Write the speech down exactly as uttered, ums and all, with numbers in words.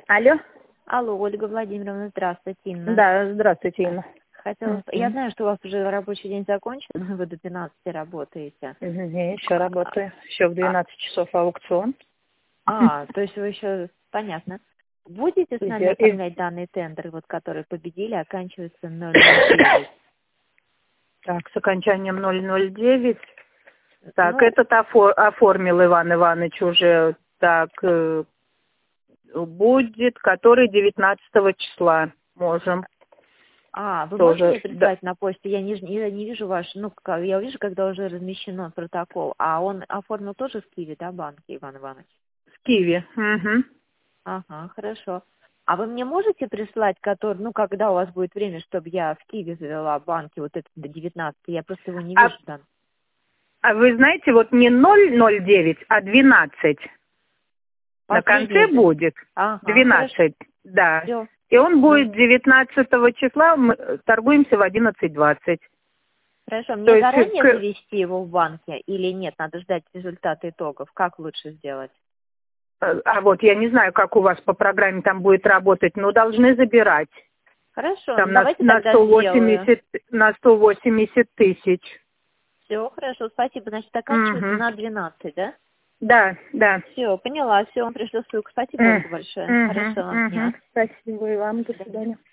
Алло. Алло, Ольга Владимировна, здравствуйте, Инна. Да, здравствуйте, Инна. Хотела... Mm-hmm. Я знаю, что у вас уже рабочий день закончен, вы до двенадцати работаете. Mm-hmm. Еще работаю. Еще в двенадцать а... часов аукцион. А, то есть вы еще... Понятно. Будете с нами оформлять данный тендер, вот, который победили, оканчивается ноль ноль девять? Так, с окончанием ноль ноль девять. Так, ну... этот офор... оформил Иван Иванович уже. Так, э... будет, который девятнадцатого числа. Можем. А, вы тоже, можете мне прислать да. на почту? Я не, я не вижу ваш, ну, как, я вижу, когда уже размещено протокол. А он оформил тоже в Киеве, да, банке, Иван Иванович? В Киеве. Угу. Ага, хорошо. А вы мне можете прислать, который, ну, когда у вас будет время, чтобы я в Киеве завела банки, вот это до девятнадцати, я просто его не А, вижу там. а вы знаете, вот не ноль ноль девять, а двенадцать. На конце будет ага, двенадцать, хорошо. да. Все. И он будет девятнадцатого числа, мы торгуемся в одиннадцать двадцать. Хорошо, мне То есть, заранее к... завести его в банке или нет, надо ждать результаты итогов? Как лучше сделать? А вот я не знаю, как у вас по программе там будет работать, но должны забирать. Хорошо, Там ну, на, давайте на, тогда сто восемьдесят, на сто восемьдесят тысяч. Все, хорошо, спасибо. Значит, оканчивается Угу. на двенадцать, да? Да, да. Все, поняла, все, вам пришлю ссылку. Спасибо, Ольга, большое. Угу, Хорошего вам угу. дня. Спасибо и вам, до свидания.